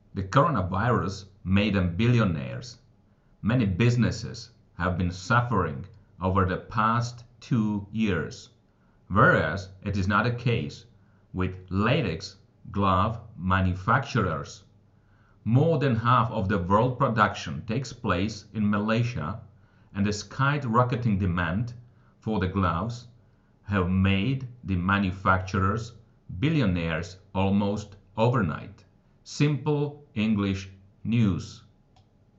The coronavirus made them billionaires. Many businesses have been suffering over the past 2 years, whereas it is not the case with latex glove manufacturers. More than half of the world production takes place in Malaysia, and the skyrocketing demand for the gloves have made the manufacturers billionaires almost overnight. Simple English news.